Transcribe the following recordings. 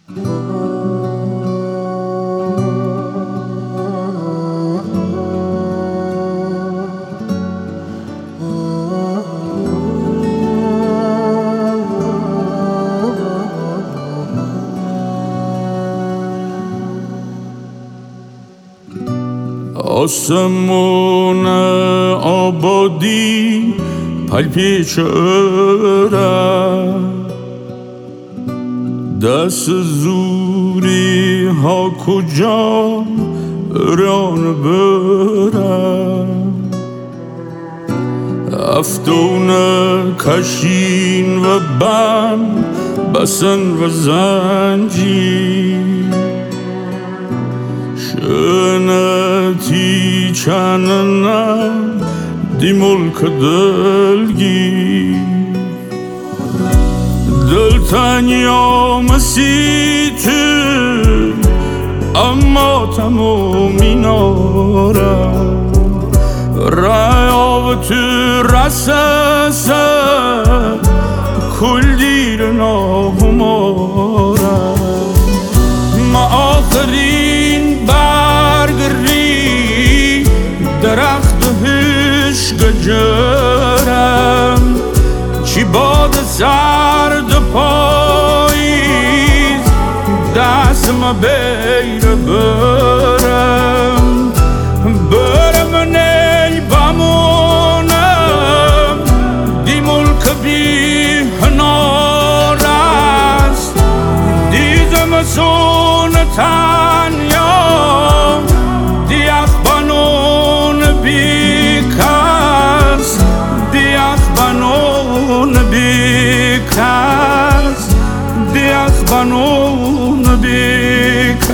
آسمون آبادی پلپیچ دست زوری ها کجا ران برم افتون کشین و بم بسن و زنجیر شنتی چننم دی ملک دلگی دلتنیا مسیتی اما تمومی نارم ریا و تو رسسه کل دیر ناهمارم ما آخرین برگری درخت عشق جرم چی باد سرد پاییز دست ما بیر برم نیل بمونم دی ملک بی هنار است دی زمستون تنیا دی اخبانون بی کس دی اخبانون بی کس دی اخبانون بی کس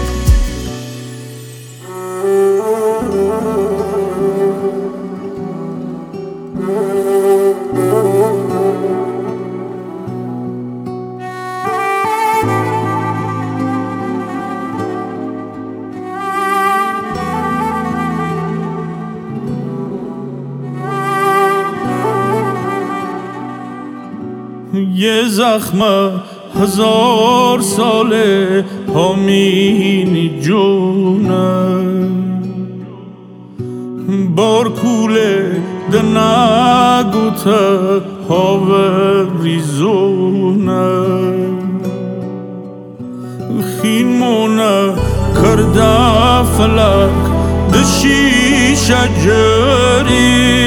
یه زخم 1000 ساله پامینی جونه بارکوله دنگوته هاوه ریزونه خین مونه کرده فلک دشی شجری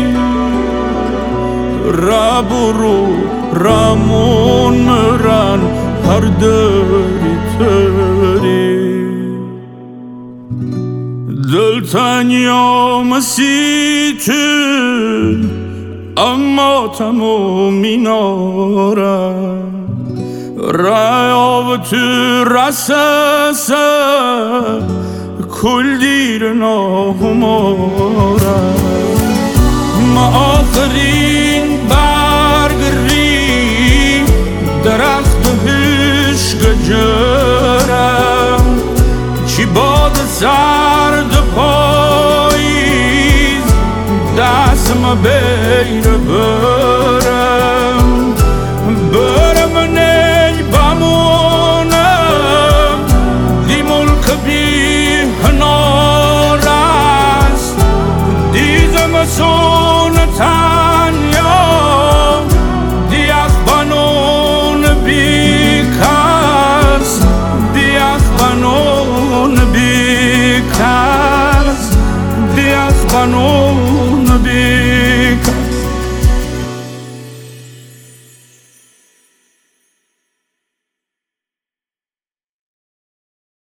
رابرو رامون مران هر دری تری دلتنیا مسیتی اما تمومی نارم ریا و تو رسسه کل دیر ناهمارم ما آخرین برگری درخت عشق جرم چی باد سرد پاییز دست ما بیر برم نیل بمونم دی ملک بی هنار است دی زمستون تنیا دی اخبانون بی کس دی اخبانون بی کس دی اخبانون